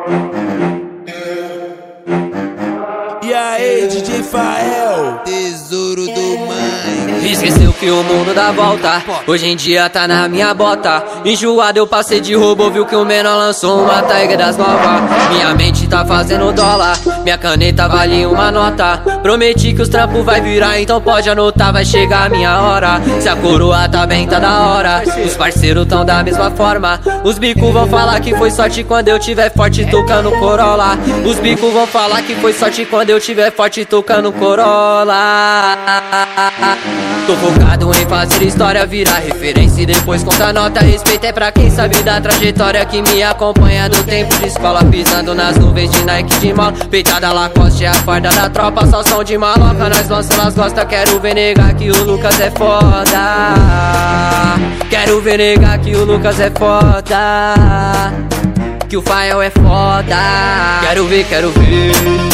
E aí, DJ Fael, tesouro do mãe. Esqueceu que o mundo dá volta, hoje em dia tá na minha bota. Enjoado eu passei de roubo, viu que o menor lançou uma tag das novas. Minha mente tá fazendo dólar, minha caneta vale uma nota. Prometi que os trampos vai virar, então pode anotar, vai chegar a minha hora. Se a coroa tá bem, tá da hora, os parceiros tão da mesma forma. Os bicos vão falar que foi sorte quando eu tiver forte tocando Corolla. Os bicos vão falar que foi sorte quando eu tiver forte tocando Corolla. Tô focado em fazer história virar referência e depois conta nota. Respeito é pra quem sabe da trajetória que me acompanha do tempo de escola. Pisando nas nuvens de Nike de mola, peitada Lacoste é a farda da tropa. Só som de maloca, nós lança, elas gostam. Quero ver negar que o Lucas é foda. Quero ver negar que o Lucas é foda, que o Fael é foda. Quero ver, quero ver.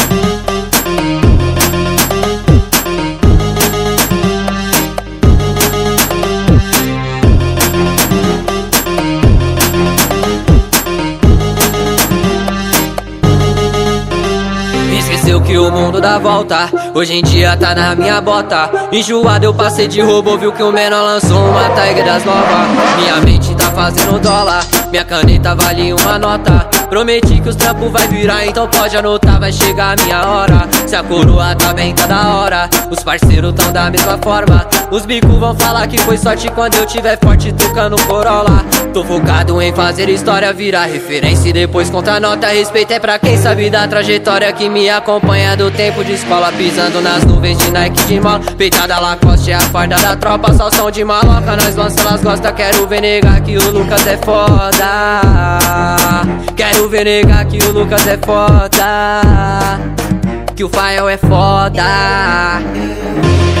Esqueceu que o mundo dá volta, hoje em dia tá na minha bota. Enjoado eu passei de roubo, viu que o menor lançou uma tag das novas. Minha mente tá fazendo dólar, minha caneta vale uma nota. Prometi que os trampos vai virar, então pode anotar, vai chegar a minha hora. Se a coroa tá bem, tá da hora, os parceiros tão da mesma forma. Os bicos vão falar que foi sorte quando eu tiver forte tocando Corolla. Tô focado em fazer história virar referência e depois conta nota. Respeito é pra quem sabe da trajetória que me acompanha do tempo de escola. Pisando nas nuvens de Nike de mola, peitada Lacoste é a farda da tropa. Só som de maloca, nós lança, elas gostam. Quero ver negar que o Lucas é foda. Quero ver negar que o Lucas é foda, que o Fael é foda.